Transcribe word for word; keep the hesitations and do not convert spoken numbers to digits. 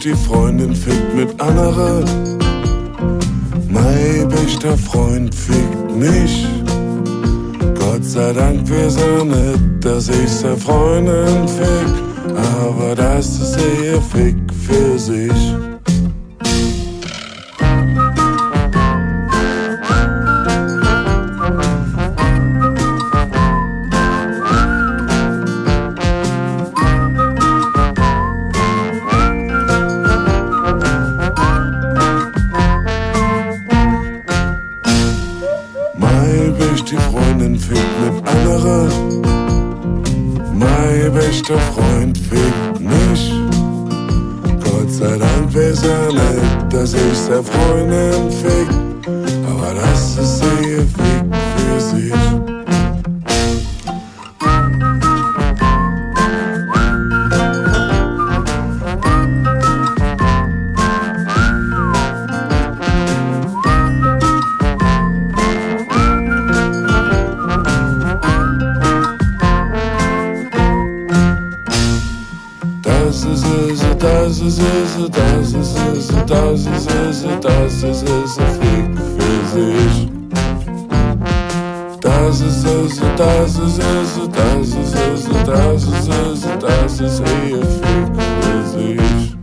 beste Freundin fickt mit anderer. Mein bester Freund fickt mich. Gott sei Dank weiß er nicht, dass ich seine Freundin fick, aber das ist ihr Fick für sich. Die Freundin fickt mit anderer. Mein bester Freund fickt mich. Gott sei Dank weiß er nicht, dass ich seine Freundin fick, aber das ist ihr Fick für sich. Das ist es, das ist es, das ist es, das ist es, das ist es, Fick für sich. Das ist es, das ist es, das ist es, das ist es, das ist ihr Fick für sich.